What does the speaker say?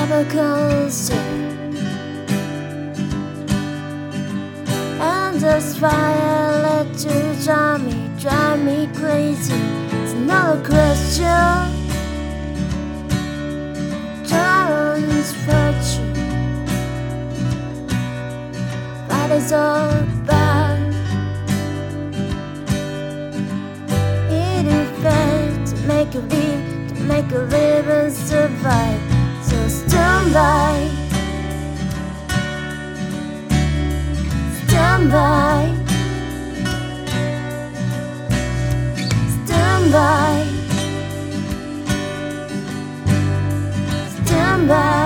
never coaster, and this fire let you drive me crazy. It's another question. John's virtue, but it's all bad. It is bad to make a live and survive. So stand by, stand by, stand by, stand by.